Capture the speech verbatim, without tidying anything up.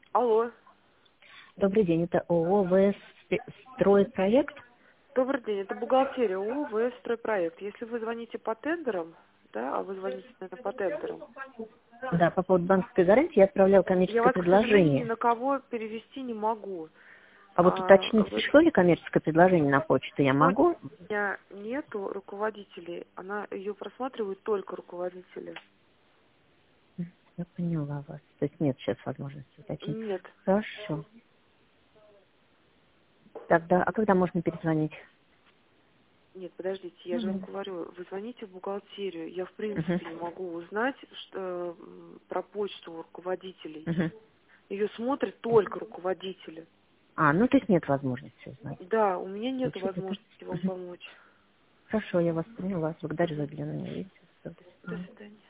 Алло. Добрый день, это ООО ВС «Стройпроект». Добрый день, это бухгалтерия ООО ВС «Стройпроект». Если вы звоните по тендерам, да, а вы звоните, наверное, по тендерам, Да, по поводу банковской гарантии я отправляла я коммерческое вас, к сожалению, ни предложение. на кого перевести не могу. А вот А, уточнить, вы- пришло ли коммерческое предложение на почту, я Сегодня могу? у меня нету руководителей, она ее просматривают только руководители. Я поняла вас. То есть нет сейчас возможности уточнить. Нет, Хорошо. Тогда, а когда можно перезвонить? нет, подождите, я же вам Мгм. говорю, вы звоните в бухгалтерию, я в Мгм. принципе не могу узнать что, м, про почту руководителей. Мгм. Ее смотрят только руководители. А, ну то есть нет возможности узнать. Да, у меня нет Получить это? возможности вам Мгм. помочь. Хорошо, я вас поняла. Благодарю за уделенное время. До До свидания. свидания.